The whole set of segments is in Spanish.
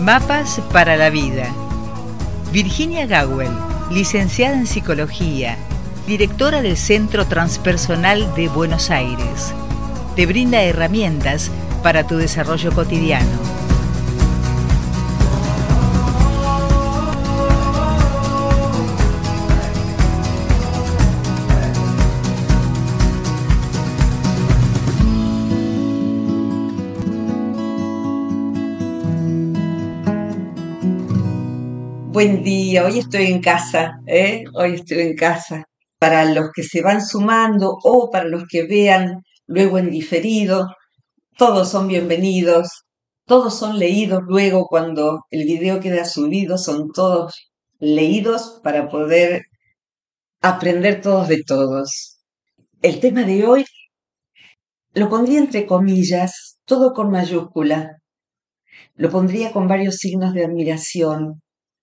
Mapas para la vida. Virginia Gawel, licenciada en Psicología, directora del Centro Transpersonal de Buenos Aires, te brinda herramientas para tu desarrollo cotidiano. Buen día, hoy estoy en casa, Hoy estoy en casa. Para los que se van sumando o para los que vean luego en diferido, todos son bienvenidos, todos son leídos luego cuando el video queda subido, son todos leídos para poder aprender todos de todos. El tema de hoy lo pondría entre comillas, todo con mayúscula, lo pondría con varios signos de admiración.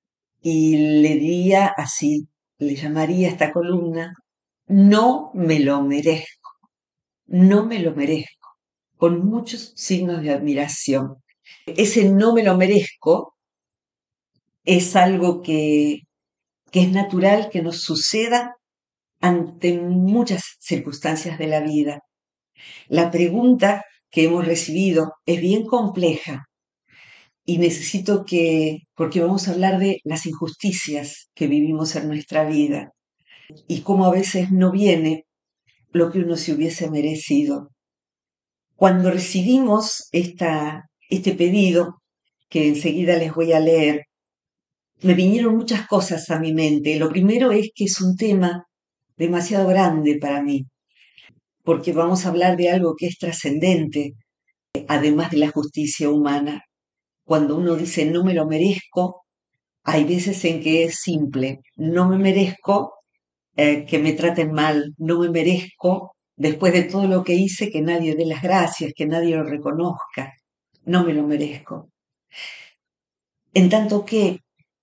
Y le diría así, le llamaría a esta columna, no me lo merezco, no me lo merezco, con muchos signos de admiración. Ese no me lo merezco es algo que es natural que nos suceda ante muchas circunstancias de la vida. La pregunta que hemos recibido es bien compleja y necesito porque vamos a hablar de las injusticias que vivimos en nuestra vida y cómo a veces no viene lo que uno se hubiese merecido. Cuando recibimos este pedido, que enseguida les voy a leer, me vinieron muchas cosas a mi mente. Lo primero es que es un tema demasiado grande para mí, porque vamos a hablar de algo que es trascendente, además de la justicia humana. Cuando uno dice no me lo merezco, hay veces en que es simple, no me merezco que me traten mal, no me merezco, después de todo lo que hice, que nadie dé las gracias, que nadie lo reconozca, no me lo merezco. En tanto que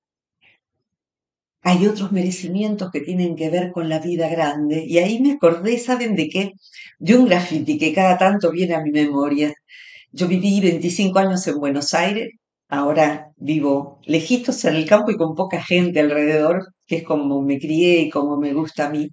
hay otros merecimientos que tienen que ver con la vida grande, y ahí me acordé, ¿saben de qué? De un graffiti que cada tanto viene a mi memoria. Yo viví 25 años en Buenos Aires, ahora vivo lejitos en el campo y con poca gente alrededor, que es como me crié y como me gusta a mí.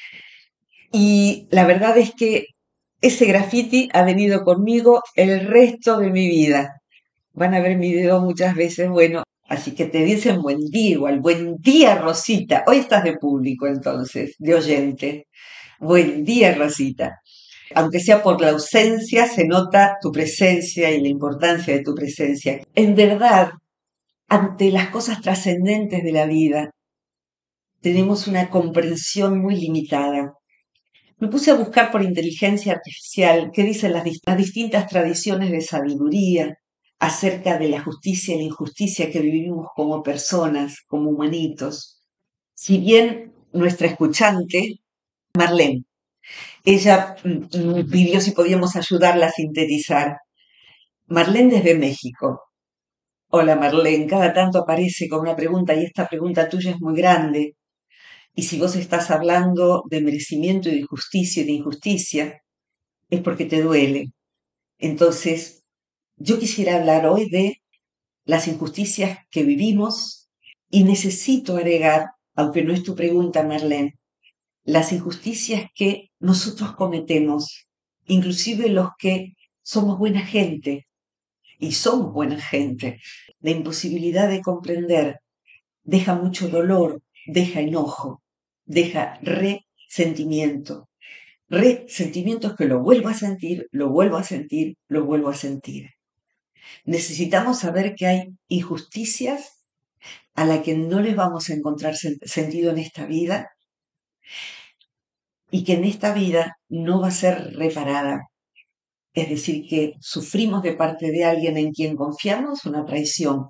Y la verdad es que ese graffiti ha venido conmigo el resto de mi vida. Van a ver mi video muchas veces, bueno, así que te dicen buen día igual, buen día Rosita. Hoy estás de público entonces, de oyente. Buen día Rosita. Aunque sea por la ausencia, se nota tu presencia y la importancia de tu presencia. En verdad, ante las cosas trascendentes de la vida, tenemos una comprensión muy limitada. Me puse a buscar por inteligencia artificial qué dicen las distintas tradiciones de sabiduría acerca de la justicia y la injusticia que vivimos como personas, como humanitos. Si bien nuestra escuchante, Marlene, ella pidió si podíamos ayudarla a sintetizar. Marlene desde México. Hola Marlene, cada tanto aparece con una pregunta y esta pregunta tuya es muy grande. Y si vos estás hablando de merecimiento y de justicia y de injusticia, es porque te duele. Entonces, yo quisiera hablar hoy de las injusticias que vivimos y necesito agregar, aunque no es tu pregunta, Marlene, las injusticias que nosotros cometemos, inclusive los que somos buena gente y somos buena gente. La imposibilidad de comprender deja mucho dolor, deja enojo, deja resentimiento. Resentimientos que lo vuelvo a sentir, lo vuelvo a sentir, lo vuelvo a sentir. Necesitamos saber que hay injusticias a las que no les vamos a encontrar sentido en esta vida y que en esta vida no va a ser reparada. Es decir, que sufrimos de parte de alguien en quien confiamos una traición.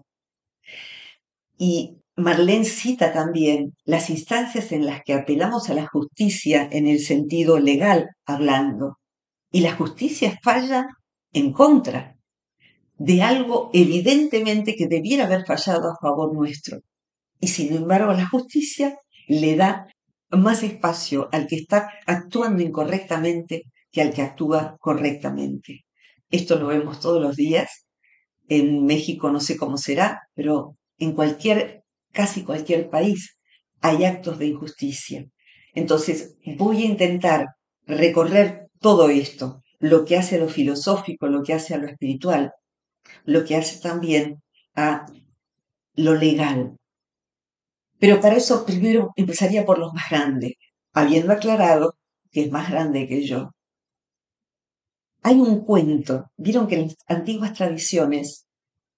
Y Marlene cita también las instancias en las que apelamos a la justicia en el sentido legal hablando. Y la justicia falla en contra de algo evidentemente que debiera haber fallado a favor nuestro. Y sin embargo la justicia le da más espacio al que está actuando incorrectamente que al que actúa correctamente. Esto lo vemos todos los días En México no sé cómo será, pero en casi cualquier país hay actos de injusticia. Entonces, voy a intentar recorrer todo esto, lo que hace a lo filosófico, lo que hace a lo espiritual, lo que hace también a lo legal. Pero para eso primero empezaría por los más grandes, habiendo aclarado que es más grande que yo. Hay un cuento, vieron que en las antiguas tradiciones,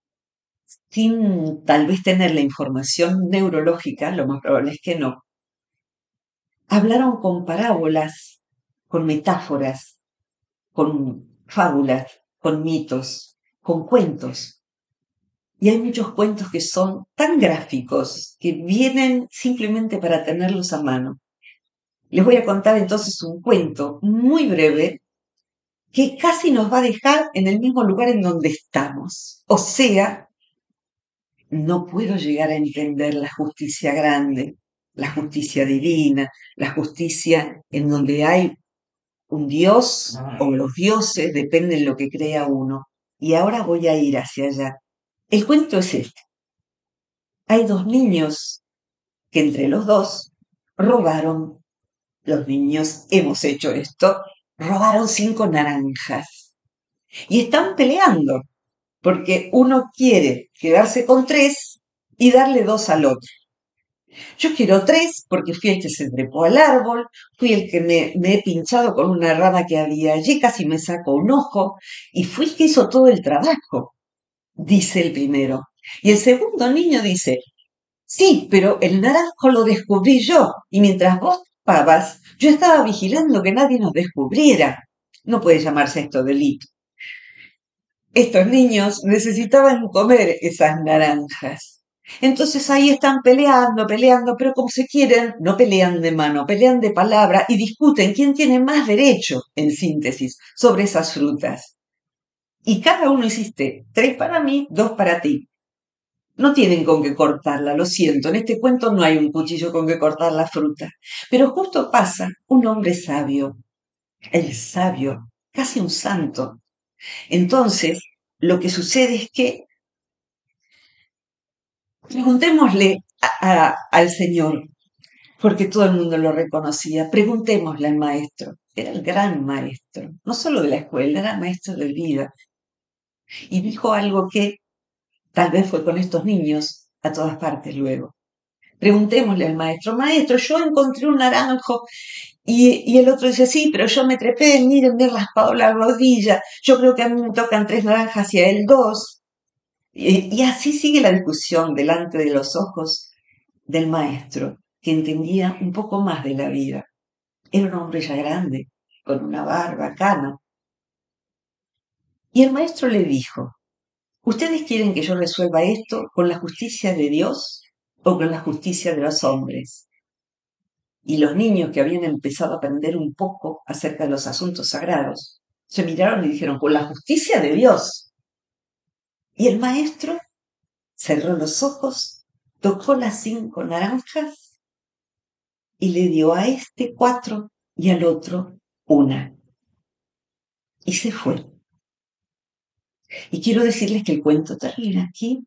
sin tal vez tener la información neurológica, lo más probable es que no, hablaron con parábolas, con metáforas, con fábulas, con mitos, con cuentos. Y hay muchos cuentos que son tan gráficos que vienen simplemente para tenerlos a mano. Les voy a contar entonces un cuento muy breve que casi nos va a dejar en el mismo lugar en donde estamos. O sea, no puedo llegar a entender la justicia grande, la justicia divina, la justicia en donde hay un dios o los dioses, depende de lo que crea uno. Y ahora voy a ir hacia allá. El cuento es este. Hay dos niños que entre los dos robaron. Los niños hemos hecho esto. Robaron 5 naranjas. Y están peleando, porque uno quiere quedarse con 3 y darle 2 al otro. Yo quiero 3 porque fui el que se trepó al árbol, fui el que me he pinchado con una rama que había allí, casi me saco un ojo, y fui el que hizo todo el trabajo, dice el primero. Y el segundo niño dice, sí, pero el naranjo lo descubrí yo, y mientras vos tapabas, yo estaba vigilando que nadie nos descubriera. No puede llamarse esto delito. Estos niños necesitaban comer esas naranjas. Entonces ahí están peleando, pero como se quieren, no pelean de mano, pelean de palabra y discuten quién tiene más derecho, en síntesis, sobre esas frutas. Y cada uno hiciste 3 para mí, 2 para ti. No tienen con qué cortarla, lo siento, en este cuento no hay un cuchillo con que cortar la fruta. Pero justo pasa un hombre sabio, el sabio, casi un santo. Entonces, lo que sucede es que preguntémosle al Señor, porque todo el mundo lo reconocía, preguntémosle al maestro. Era el gran maestro, no solo de la escuela, era maestro de vida. Y dijo algo que tal vez fue con estos niños a todas partes luego. Preguntémosle al maestro, maestro, yo encontré un naranjo y el otro dice, sí, pero yo me trepé, miren, me he raspado la rodilla, yo creo que a mí me tocan 3 naranjas y a él 2. Y así sigue la discusión delante de los ojos del maestro, que entendía un poco más de la vida. Era un hombre ya grande, con una barba, cana. Y el maestro le dijo, ¿ustedes quieren que yo resuelva esto con la justicia de Dios o con la justicia de los hombres? Y los niños que habían empezado a aprender un poco acerca de los asuntos sagrados, se miraron y dijeron, con la justicia de Dios. Y el maestro cerró los ojos, tocó las 5 naranjas y le dio a este 4 y al otro 1. Y se fue. Y quiero decirles que el cuento termina aquí.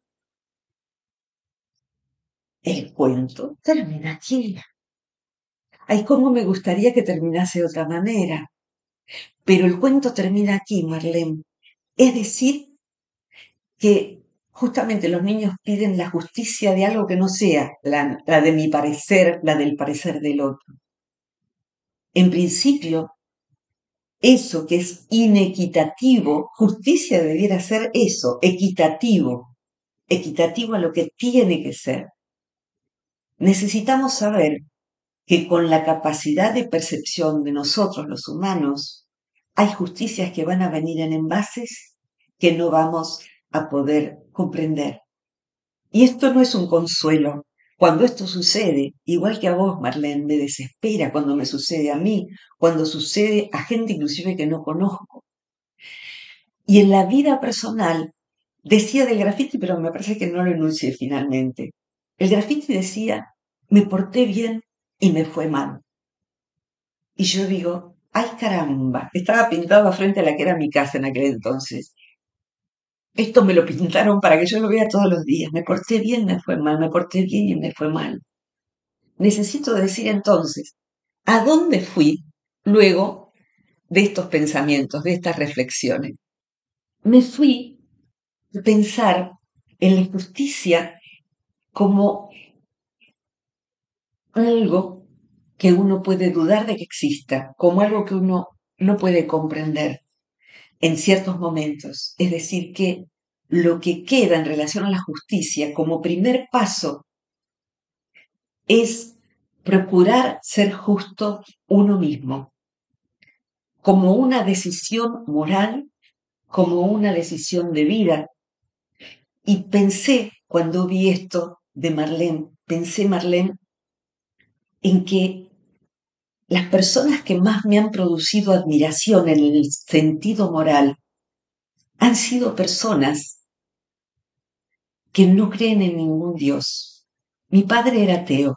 El cuento termina aquí. Ay, cómo me gustaría que terminase de otra manera. Pero el cuento termina aquí, Marlene. Es decir, que justamente los niños piden la justicia de algo que no sea la de mi parecer, la del parecer del otro. En principio, eso que es inequitativo, justicia debiera ser eso, equitativo, equitativo a lo que tiene que ser. Necesitamos saber que con la capacidad de percepción de nosotros los humanos, hay justicias que van a venir en envases que no vamos a poder comprender. Y esto no es un consuelo. Cuando esto sucede, igual que a vos, Marlene, me desespera cuando me sucede a mí, cuando sucede a gente inclusive que no conozco. Y en la vida personal, decía del graffiti, pero me parece que no lo enuncié finalmente. El graffiti decía, me porté bien y me fue mal. Y yo digo, ay caramba, estaba pintado frente a la que era mi casa en aquel entonces. Esto me lo pintaron para que yo lo vea todos los días. Me porté bien, me fue mal, me porté bien y me fue mal. Necesito decir entonces, ¿a dónde fui luego de estos pensamientos, de estas reflexiones? Me fui a pensar en la justicia como algo que uno puede dudar de que exista, como algo que uno no puede comprender en ciertos momentos. Es decir, que lo que queda en relación a la justicia como primer paso es procurar ser justo uno mismo, como una decisión moral, como una decisión de vida. Y pensé, cuando vi esto de Marlene, pensé, Marlene, en que las personas que más me han producido admiración en el sentido moral han sido personas que no creen en ningún Dios. Mi padre era ateo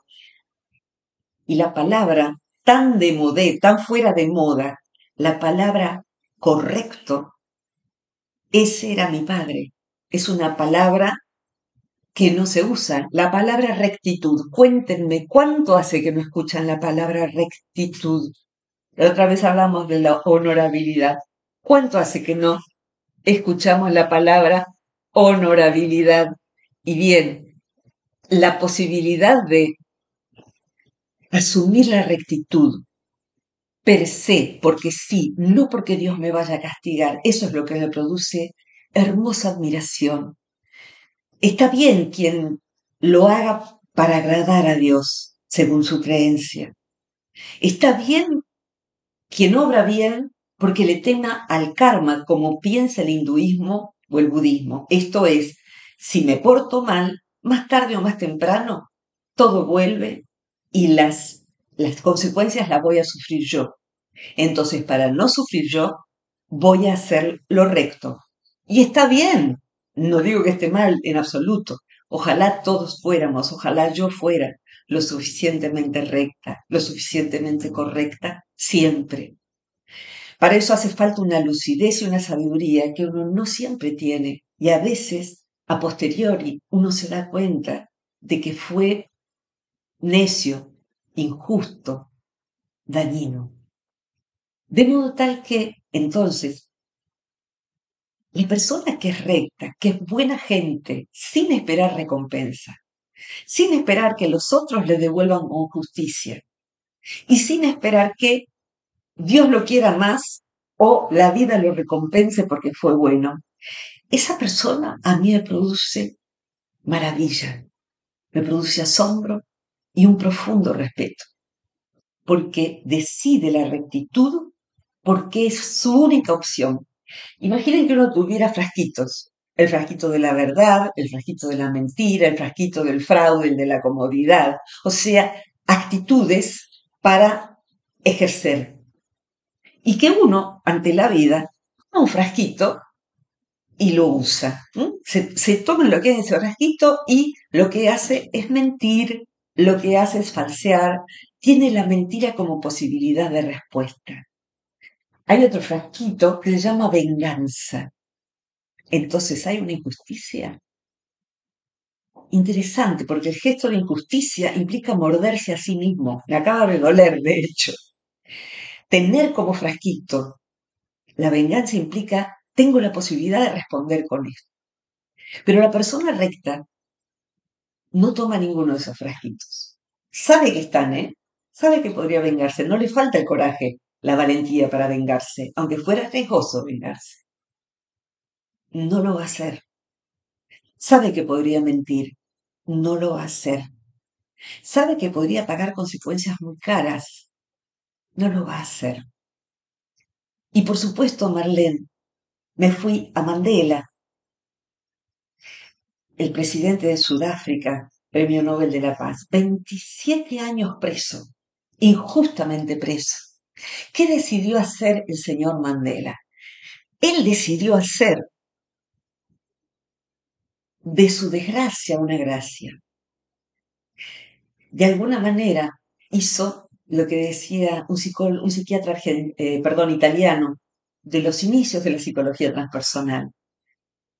y la palabra tan de modé, tan fuera de moda, la palabra correcto, ese era mi padre. Es una palabra que no se usa. La palabra rectitud. Cuéntenme cuánto hace que no escuchan la palabra rectitud. La otra vez hablamos de la honorabilidad. ¿Cuánto hace que no escuchamos la palabra honorabilidad? Y bien, la posibilidad de asumir la rectitud per se, porque sí, no porque Dios me vaya a castigar, eso es lo que me produce hermosa admiración. Está bien quien lo haga para agradar a Dios, según su creencia. Está bien quien obra bien porque le tema al karma, como piensa el hinduismo o el budismo. Esto es, si me porto mal, más tarde o más temprano, todo vuelve y las consecuencias las voy a sufrir yo. Entonces, para no sufrir yo, voy a hacer lo recto. Y está bien, no digo que esté mal en absoluto. Ojalá todos fuéramos, ojalá yo fuera lo suficientemente recta, lo suficientemente correcta, siempre. Para eso hace falta una lucidez y una sabiduría que uno no siempre tiene. Y a veces, a posteriori, uno se da cuenta de que fue necio, injusto, dañino. De modo tal que, entonces, la persona que es recta, que es buena gente, sin esperar recompensa, sin esperar que los otros le devuelvan con justicia y sin esperar que Dios lo quiera más o la vida lo recompense porque fue bueno, esa persona a mí me produce maravilla, me produce asombro y un profundo respeto, porque decide la rectitud porque es su única opción. Imaginen que uno tuviera frasquitos, el frasquito de la verdad, el frasquito de la mentira, el frasquito del fraude, el de la comodidad, o sea, actitudes para ejercer. Y que uno, ante la vida, toma un frasquito y lo usa. Se toma lo que hay en ese frasquito y lo que hace es mentir, lo que hace es falsear, tiene la mentira como posibilidad de respuesta. Hay otro frasquito que se llama venganza. Entonces hay una injusticia interesante, porque el gesto de injusticia implica morderse a sí mismo. Me acaba de doler, de hecho. Tener como frasquito la venganza implica, tengo la posibilidad de responder con esto. Pero la persona recta no toma ninguno de esos frasquitos. Sabe que están, ¿eh? Sabe que podría vengarse. No le falta el coraje, la valentía para vengarse, aunque fuera riesgoso vengarse. No lo va a hacer. Sabe que podría mentir. No lo va a hacer. Sabe que podría pagar consecuencias muy caras. No lo va a hacer. Y por supuesto, Marlene, me fui a Mandela, el presidente de Sudáfrica, Premio Nobel de la Paz, 27 años preso, injustamente preso. ¿Qué decidió hacer el señor Mandela? Él decidió hacer de su desgracia una gracia. De alguna manera hizo lo que decía un psiquiatra italiano de los inicios de la psicología transpersonal.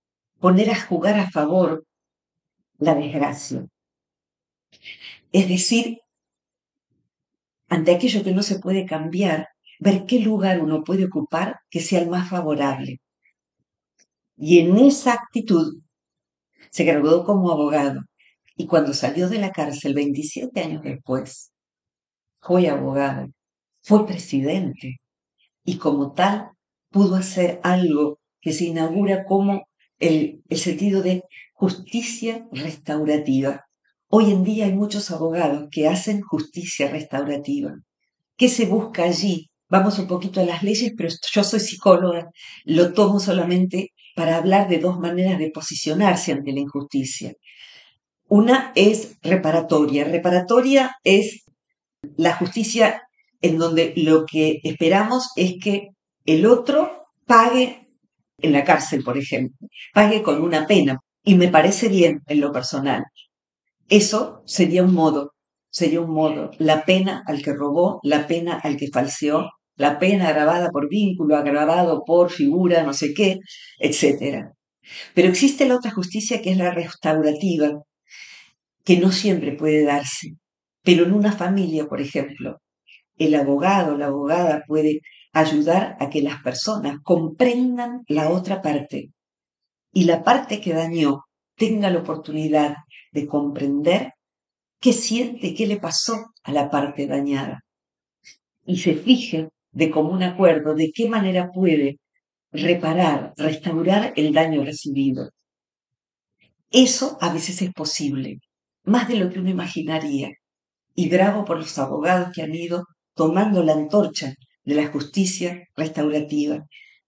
poner a jugar a favor la desgracia. Es decir, ante aquello que no se puede cambiar, ver qué lugar uno puede ocupar que sea el más favorable. Y en esa actitud se graduó como abogado. Y cuando salió de la cárcel, 27 años después, fue abogado, fue presidente. Y como tal, pudo hacer algo que se inaugura como el sentido de justicia restaurativa. Hoy en día hay muchos abogados que hacen justicia restaurativa. ¿Qué se busca allí? Vamos un poquito a las leyes, pero yo soy psicóloga, lo tomo solamente para hablar de dos maneras de posicionarse ante la injusticia. Una es reparatoria. Reparatoria es la justicia en donde lo que esperamos es que el otro pague en la cárcel, por ejemplo, pague con una pena. Y me parece bien en lo personal. Eso sería un modo, la pena al que robó, la pena al que falseó, la pena agravada por vínculo, agravado por figura, no sé qué, etcétera. Pero existe la otra justicia que es la restaurativa, que no siempre puede darse. Pero en una familia, por ejemplo, el abogado o la abogada puede ayudar a que las personas comprendan la otra parte y la parte que dañó tenga la oportunidad de comprender qué siente, qué le pasó a la parte dañada y se fije de común acuerdo de qué manera puede reparar, restaurar el daño recibido. Eso a veces es posible, más de lo que uno imaginaría. Y bravo por los abogados que han ido tomando la antorcha de la justicia restaurativa.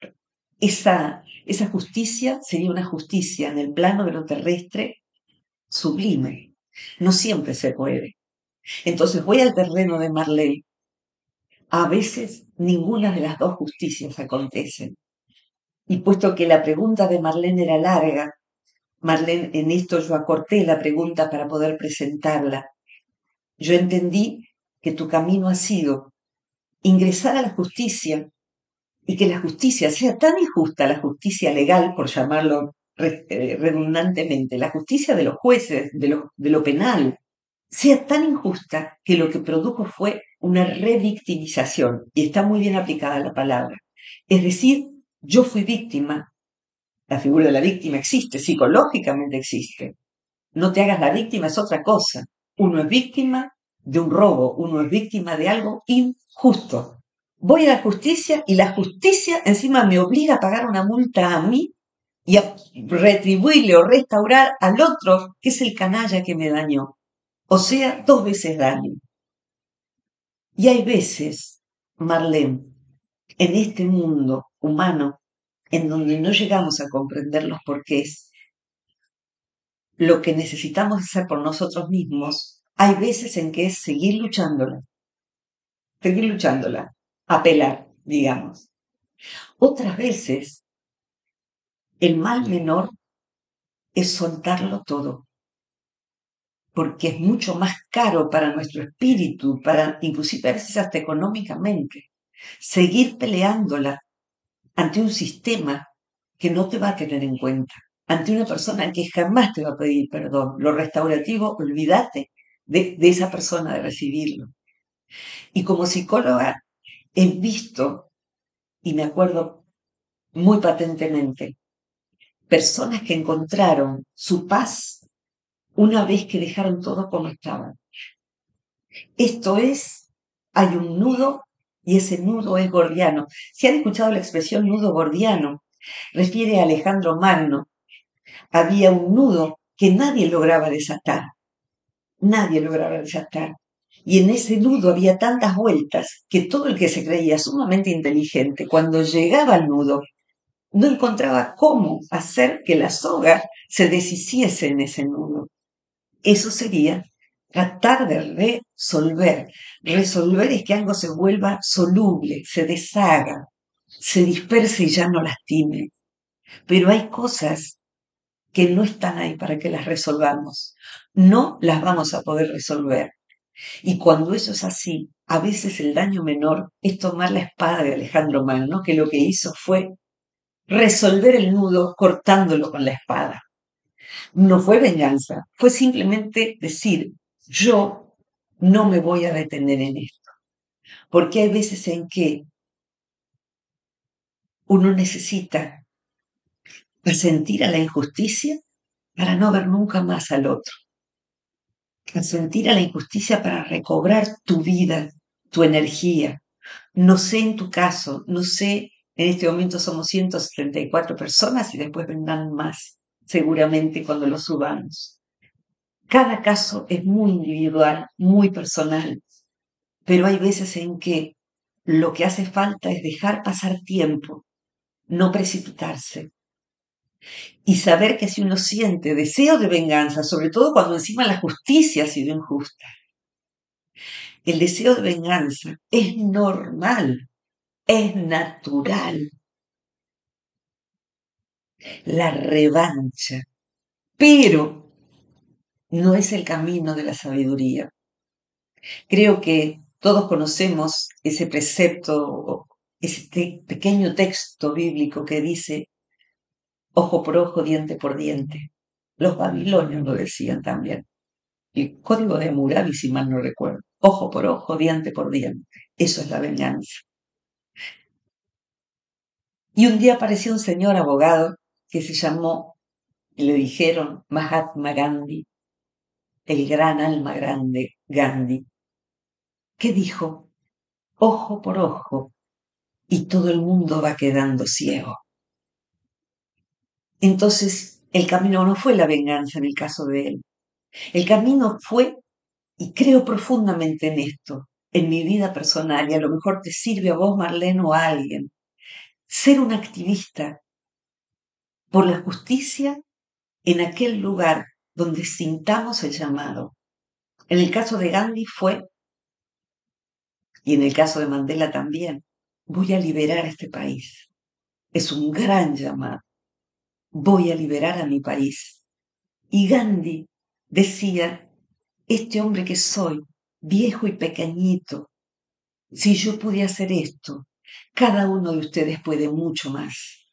Esa justicia sería una justicia en el plano de lo terrestre sublime. No siempre se puede. Entonces voy al terreno de Marley. A veces ninguna de las dos justicias acontecen. Y puesto que la pregunta de Marlene era larga, Marlene, en esto yo acorté la pregunta para poder presentarla. Yo entendí que tu camino ha sido ingresar a la justicia y que la justicia sea tan injusta, la justicia legal, por llamarlo redundantemente, la justicia de los jueces, de lo penal, sea tan injusta que lo que produjo fue una revictimización, y está muy bien aplicada la palabra. Es decir, yo fui víctima, la figura de la víctima existe, psicológicamente existe. No te hagas la víctima, es otra cosa. Uno es víctima de un robo, uno es víctima de algo injusto. Voy a la justicia y la justicia encima me obliga a pagar una multa a mí y a retribuirle o restaurar al otro, que es el canalla que me dañó. O sea, 2 veces daño. Y hay veces, Marlene, en este mundo humano, en donde no llegamos a comprender los porqués, lo que necesitamos hacer por nosotros mismos, hay veces en que es seguir luchándola, apelar, digamos. Otras veces, el mal menor es soltarlo todo, porque es mucho más caro para nuestro espíritu, para inclusive a veces hasta económicamente, seguir peleándola ante un sistema que no te va a tener en cuenta, ante una persona que jamás te va a pedir perdón. Lo restaurativo, olvídate de esa persona, de recibirlo. Y como psicóloga he visto, y me acuerdo muy patentemente, personas que encontraron su paz una vez que dejaron todo como estaba. Esto es, hay un nudo y ese nudo es gordiano. Si han escuchado la expresión nudo gordiano, refiere a Alejandro Magno. Había un nudo que nadie lograba desatar. Nadie lograba desatar. Y en ese nudo había tantas vueltas que todo el que se creía sumamente inteligente, cuando llegaba al nudo, no encontraba cómo hacer que la soga se deshiciese en ese nudo. Eso sería tratar de resolver. Resolver es que algo se vuelva soluble, se deshaga, se disperse y ya no lastime. Pero hay cosas que no están ahí para que las resolvamos. No las vamos a poder resolver. Y cuando eso es así, a veces el daño menor es tomar la espada de Alejandro Magno, que lo que hizo fue resolver el nudo cortándolo con la espada. No fue venganza, fue simplemente decir, yo no me voy a detener en esto, porque hay veces en que uno necesita sentir a la injusticia para no ver nunca más al otro, sentir a la injusticia para recobrar tu vida, tu energía. No sé en tu caso, no sé, en este momento somos 174 personas y después vendrán más, seguramente cuando lo subamos. Cada caso es muy individual, muy personal, pero hay veces en que lo que hace falta es dejar pasar tiempo, no precipitarse y saber que si uno siente deseo de venganza, sobre todo cuando encima la justicia ha sido injusta, el deseo de venganza es normal, es natural. La revancha, pero no es el camino de la sabiduría. Creo que todos conocemos ese precepto, ese pequeño texto bíblico que dice ojo por ojo, diente por diente. Los babilonios lo decían también. El código de Hammurabi, si mal no recuerdo. Ojo por ojo, diente por diente. Eso es la venganza. Y un día apareció un señor abogado que se llamó, le dijeron, Mahatma Gandhi, el gran alma grande Gandhi, que dijo, ojo por ojo, y todo el mundo va quedando ciego. Entonces, el camino no fue la venganza en el caso de él. El camino fue, y creo profundamente en esto, en mi vida personal, y a lo mejor te sirve a vos, Marlene, o a alguien, ser un activista por la justicia en aquel lugar donde sintamos el llamado. En el caso de Gandhi fue, y en el caso de Mandela también, voy a liberar a este país. Es un gran llamado. Voy a liberar a mi país. Y Gandhi decía, este hombre que soy, viejo y pequeñito, si yo pude hacer esto, cada uno de ustedes puede mucho más.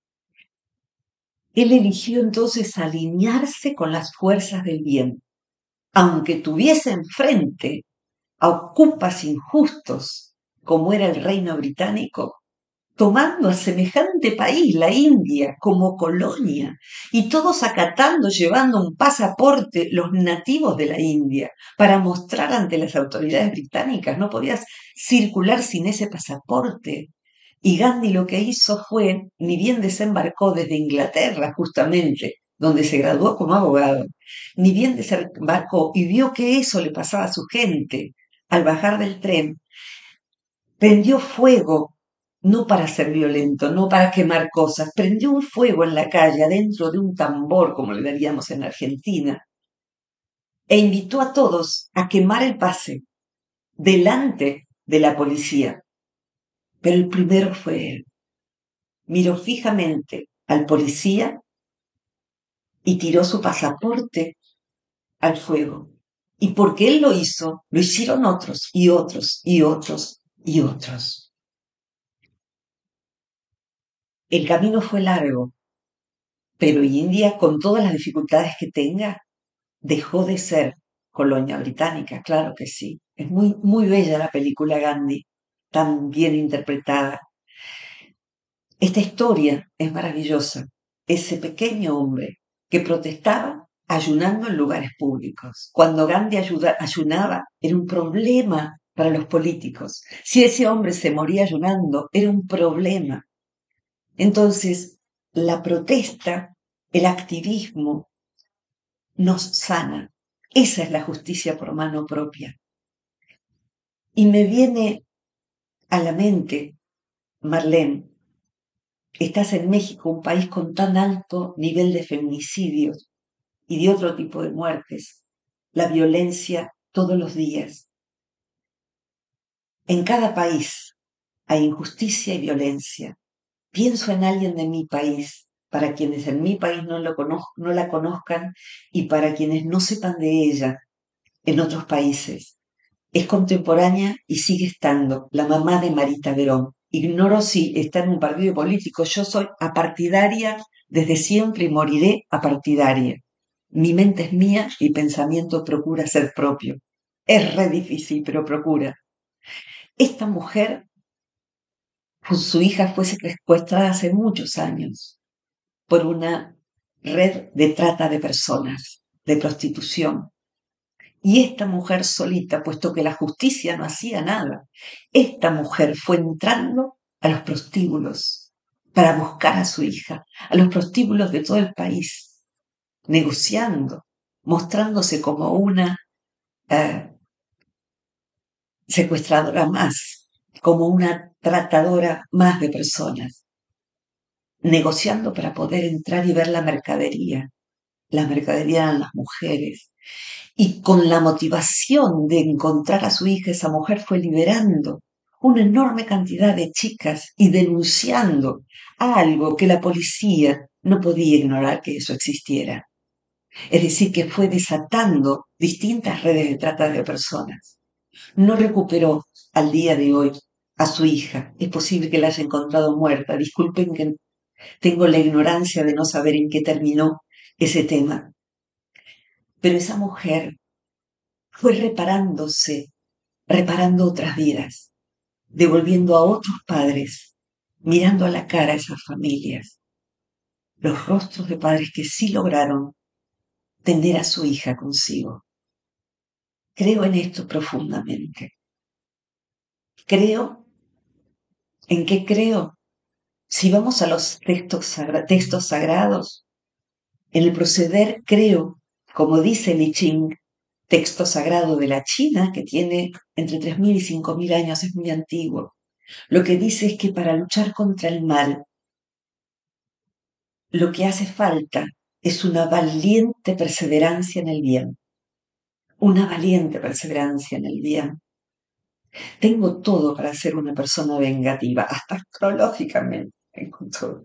Él eligió entonces alinearse con las fuerzas del bien, aunque tuviese enfrente a ocupas injustos, como era el reino británico, tomando a semejante país, la India, como colonia, y todos acatando, llevando un pasaporte, los nativos de la India, para mostrar ante las autoridades británicas. No podías circular sin ese pasaporte. Y Gandhi lo que hizo fue, ni bien desembarcó desde Inglaterra, justamente, donde se graduó como abogado, ni bien desembarcó y vio que eso le pasaba a su gente, al bajar del tren, prendió fuego, no para ser violento, no para quemar cosas, prendió un fuego en la calle, adentro de un tambor, como le daríamos en Argentina, e invitó a todos a quemar el pase delante de la policía. Pero el primero fue él. Miró fijamente al policía y tiró su pasaporte al fuego. Y porque él lo hizo, lo hicieron otros y otros y otros y otros. El camino fue largo, pero India, con todas las dificultades que tenga, dejó de ser colonia británica, claro que sí. Es muy, muy bella la película Gandhi, tan bien interpretada. Esta historia es maravillosa. Ese pequeño hombre que protestaba ayunando en lugares públicos. Cuando Gandhi ayunaba, era un problema para los políticos. Si ese hombre se moría ayunando, era un problema. Entonces, la protesta, el activismo, nos sana. Esa es la justicia por mano propia. Y me viene a la mente, Marlene, estás en México, un país con tan alto nivel de feminicidios y de otro tipo de muertes, la violencia todos los días. En cada país hay injusticia y violencia. Pienso en alguien de mi país, para quienes en mi país no la conozcan y para quienes no sepan de ella en otros países. Es contemporánea y sigue estando, la mamá de Marita Verón, ignoro si está en un partido político. Yo soy apartidaria desde siempre y moriré apartidaria. Mi mente es mía y pensamiento procura ser propio. Es re difícil, pero procura. Esta mujer, su hija fue secuestrada hace muchos años por una red de trata de personas, de prostitución. Y esta mujer solita, puesto que la justicia no hacía nada, esta mujer fue entrando a los prostíbulos para buscar a su hija, a los prostíbulos de todo el país, negociando, mostrándose como una eh, secuestradora más, como una tratadora más de personas, negociando para poder entrar y ver la mercadería. La mercadería eran las mujeres. Y con la motivación de encontrar a su hija, esa mujer fue liberando una enorme cantidad de chicas y denunciando algo que la policía no podía ignorar que eso existiera. Es decir, que fue desatando distintas redes de trata de personas. No recuperó al día de hoy a su hija. Es posible que la haya encontrado muerta. Disculpen que tengo la ignorancia de no saber en qué terminó ese tema. Pero esa mujer fue reparándose, reparando otras vidas, devolviendo a otros padres, mirando a la cara a esas familias, los rostros de padres que sí lograron tener a su hija consigo. Creo en esto profundamente. Creo en qué creo. Si vamos a los textos sagrados, en el proceder creo, como dice Li Ching, texto sagrado de la China, que tiene entre 3.000 y 5.000 años, es muy antiguo. Lo que dice es que para luchar contra el mal, lo que hace falta es una valiente perseverancia en el bien. Una valiente perseverancia en el bien. Tengo todo para ser una persona vengativa, hasta astrológicamente tengo todo.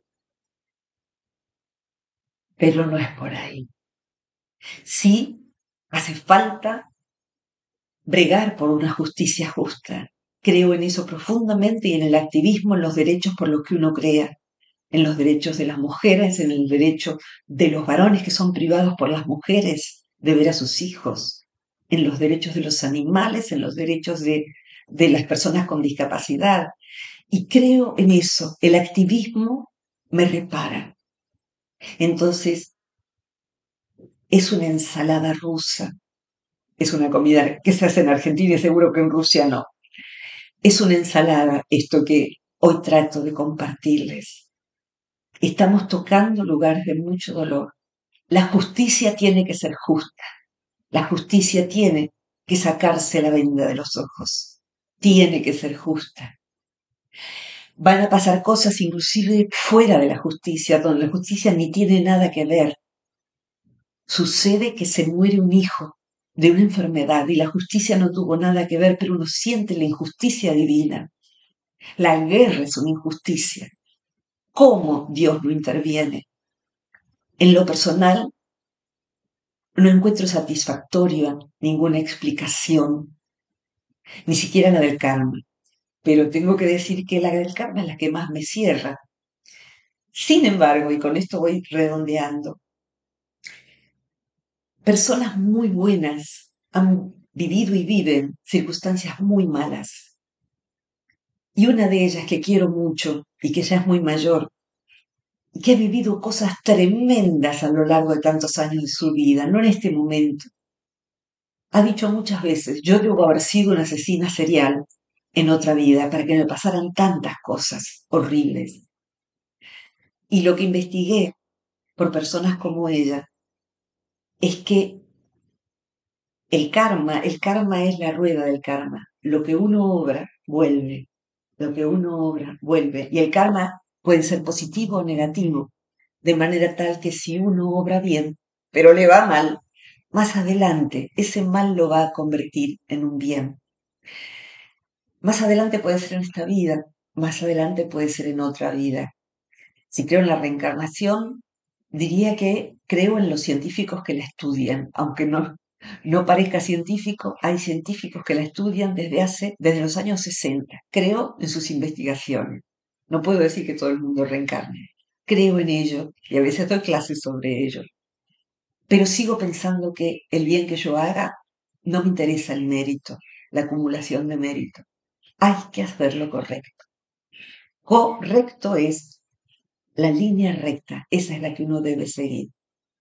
Pero no es por ahí. Sí hace falta bregar por una justicia justa. Creo en eso profundamente y en el activismo, en los derechos por los que uno crea, en los derechos de las mujeres, en el derecho de los varones que son privados por las mujeres de ver a sus hijos, en los derechos de los animales, en los derechos de las personas con discapacidad. Y creo en eso. El activismo me repara. Entonces, es una ensalada rusa. Es una comida que se hace en Argentina y seguro que en Rusia no. Es una ensalada esto que hoy trato de compartirles. Estamos tocando lugares de mucho dolor. La justicia tiene que ser justa. La justicia tiene que sacarse la venda de los ojos. Tiene que ser justa. Van a pasar cosas inclusive fuera de la justicia, donde la justicia ni tiene nada que ver. Sucede que se muere un hijo de una enfermedad y la justicia no tuvo nada que ver, pero uno siente la injusticia divina. La guerra es una injusticia. ¿Cómo Dios no interviene? En lo personal, no encuentro satisfactoria ninguna explicación, ni siquiera la del karma. Pero tengo que decir que la del karma es la que más me cierra. Sin embargo, y con esto voy redondeando, personas muy buenas han vivido y viven circunstancias muy malas. Y una de ellas que quiero mucho y que ya es muy mayor, y que ha vivido cosas tremendas a lo largo de tantos años de su vida, no en este momento, ha dicho muchas veces, yo debo haber sido una asesina serial en otra vida para que me pasaran tantas cosas horribles. Y lo que investigué por personas como ella es que el karma es la rueda del karma. Lo que uno obra, vuelve. Lo que uno obra, vuelve. Y el karma puede ser positivo o negativo, de manera tal que si uno obra bien, pero le va mal, más adelante ese mal lo va a convertir en un bien. Más adelante puede ser en esta vida, más adelante puede ser en otra vida. Si creo en la reencarnación, diría que creo en los científicos que la estudian, aunque no No parezca científico, hay científicos que la estudian desde los años 60. Creo en sus investigaciones. No puedo decir que todo el mundo reencarne. Creo en ello y a veces doy clases sobre ello. Pero sigo pensando que el bien que yo haga no me interesa el mérito, la acumulación de mérito. Hay que hacer lo correcto. Correcto es la línea recta, esa es la que uno debe seguir.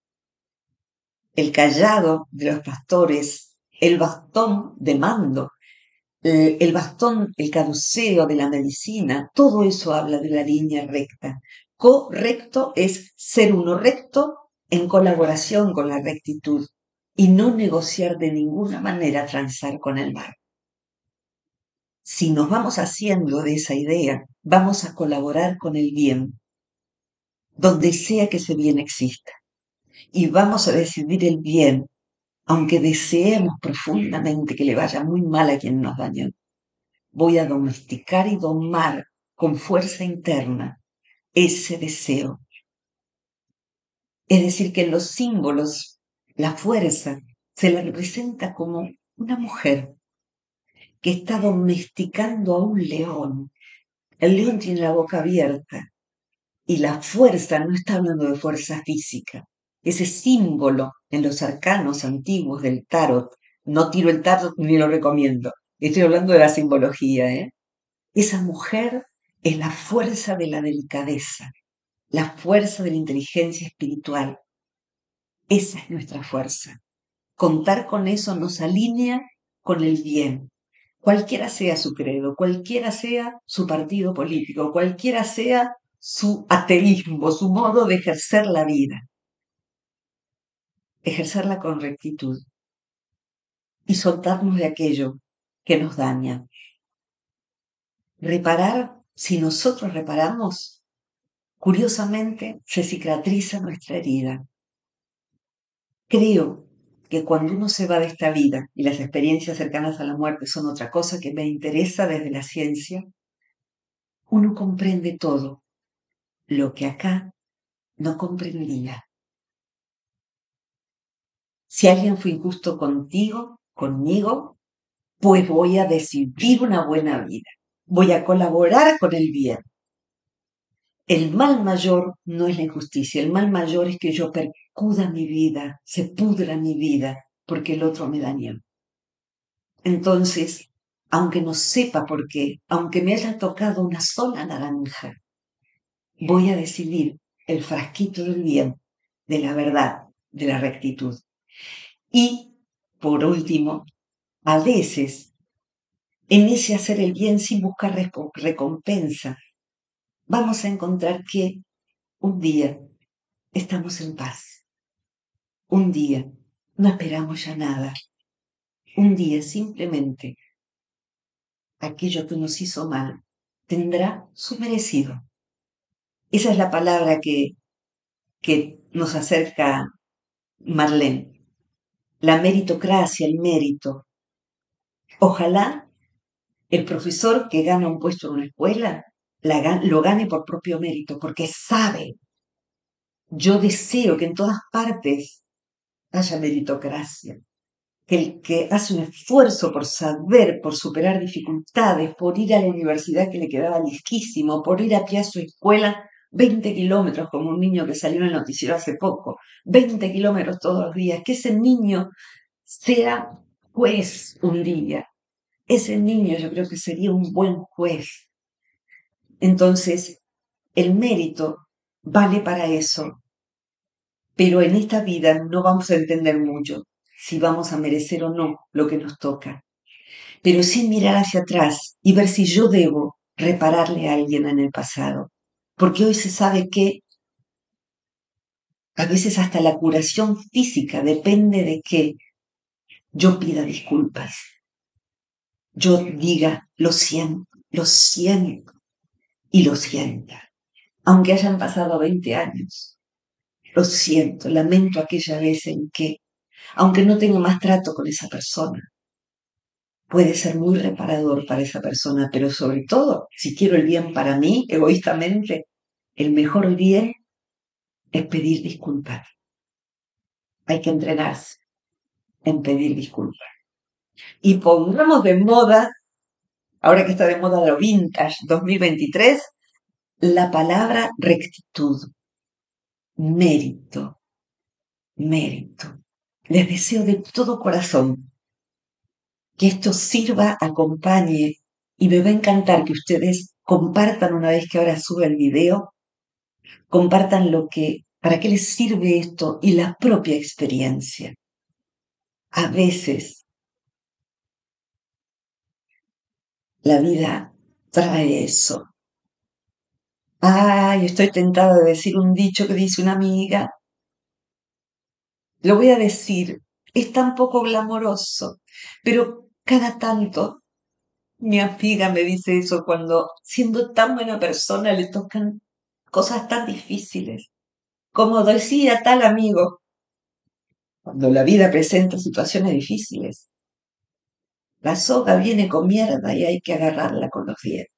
El cayado de los pastores, el bastón de mando, el bastón, el caduceo de la medicina, todo eso habla de la línea recta. Correcto es ser uno recto en colaboración con la rectitud y no negociar de ninguna manera transar con el mal. Si nos vamos haciendo de esa idea, vamos a colaborar con el bien, donde sea que ese bien exista. Y vamos a decidir el bien, aunque deseemos profundamente que le vaya muy mal a quien nos dañó. Voy a domesticar y domar con fuerza interna ese deseo. Es decir, que en los símbolos la fuerza se la representa como una mujer que está domesticando a un león. El león tiene la boca abierta y la fuerza no está hablando de fuerza física. Ese símbolo en los arcanos antiguos del tarot, no tiro el tarot ni lo recomiendo, estoy hablando de la simbología, ¿eh? Esa mujer es la fuerza de la delicadeza, la fuerza de la inteligencia espiritual. Esa es nuestra fuerza. Contar con eso nos alinea con el bien. Cualquiera sea su credo, cualquiera sea su partido político, cualquiera sea su ateísmo, su modo de ejercer la vida. Ejercerla con rectitud y soltarnos de aquello que nos daña. Reparar, si nosotros reparamos, curiosamente se cicatriza nuestra herida. Creo que cuando uno se va de esta vida, y las experiencias cercanas a la muerte son otra cosa que me interesa desde la ciencia, uno comprende todo lo que acá no comprendía. Si alguien fue injusto contigo, conmigo, pues voy a decidir una buena vida. Voy a colaborar con el bien. El mal mayor no es la injusticia, el mal mayor es que yo percuda mi vida, se pudra mi vida, porque el otro me dañó. Entonces, aunque no sepa por qué, aunque me haya tocado una sola naranja, voy a decidir el frasquito del bien, de la verdad, de la rectitud. Y, por último, a veces, en ese hacer el bien sin buscar recompensa, vamos a encontrar que un día estamos en paz. Un día no esperamos ya nada. Un día simplemente aquello que nos hizo mal tendrá su merecido. Esa es la palabra que nos acerca Marlene. La meritocracia, el mérito. Ojalá el profesor que gana un puesto en una escuela lo gane por propio mérito, porque sabe. Yo deseo que en todas partes haya meritocracia. Que el que hace un esfuerzo por saber, por superar dificultades, por ir a la universidad que le quedaba lejísimo, por ir a pie a su escuela 20 kilómetros, como un niño que salió en el noticiero hace poco, 20 kilómetros todos los días, que ese niño sea juez un día. Ese niño yo creo que sería un buen juez. Entonces, el mérito vale para eso, pero en esta vida no vamos a entender mucho si vamos a merecer o no lo que nos toca, pero sin mirar hacia atrás y ver si yo debo repararle a alguien en el pasado, porque hoy se sabe que a veces hasta la curación física depende de que yo pida disculpas, yo diga lo siento y lo sienta, aunque hayan pasado 20 años. Lo siento, lamento aquella vez en que, aunque no tengo más trato con esa persona, puede ser muy reparador para esa persona, pero sobre todo, si quiero el bien para mí, egoístamente, el mejor bien es pedir disculpas. Hay que entrenarse en pedir disculpas. Y pongamos de moda, ahora que está de moda lo vintage 2023, la palabra rectitud, mérito, mérito. Les deseo de todo corazón que esto sirva, acompañe, y me va a encantar que ustedes compartan una vez que ahora suba el video, compartan para qué les sirve esto y la propia experiencia. A veces la vida trae eso. Ay, estoy tentada de decir un dicho que dice una amiga. Lo voy a decir, es tan poco glamoroso, pero cada tanto mi amiga me dice eso cuando, siendo tan buena persona, le tocan cosas tan difíciles. Como decía tal amigo, cuando la vida presenta situaciones difíciles, la soga viene con mierda y hay que agarrarla con los dientes.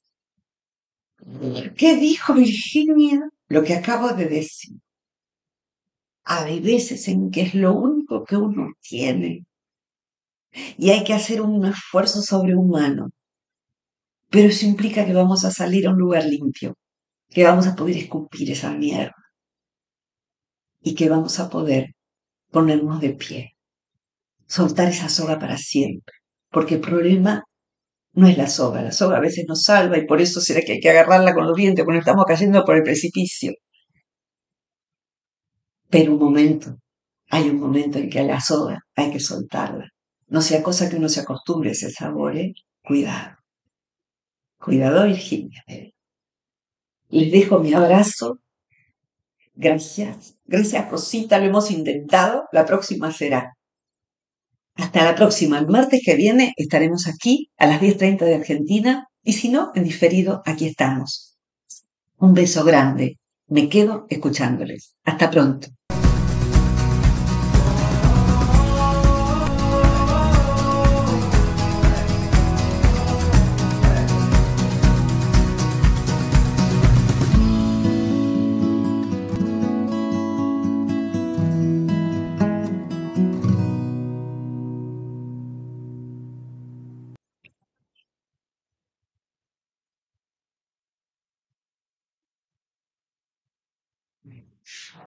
¿Qué dijo Virginia? Lo que acabo de decir. Hay veces en que es lo único que uno tiene y hay que hacer un esfuerzo sobrehumano, pero eso implica que vamos a salir a un lugar limpio, que vamos a poder escupir esa mierda y que vamos a poder ponernos de pie, soltar esa soga para siempre, porque el problema no es la soga a veces nos salva y por eso será que hay que agarrarla con los dientes cuando estamos cayendo por el precipicio. Pero hay un momento en que a la soga hay que soltarla. No sea cosa que uno se acostumbre a ese sabor, ¿eh? Cuidado, cuidado Virginia. Les dejo mi abrazo. Gracias, gracias Rosita, lo hemos intentado. La próxima será. Hasta la próxima. El martes que viene estaremos aquí a las 10:30 de Argentina y si no, en diferido, aquí estamos. Un beso grande. Me quedo escuchándoles. Hasta pronto.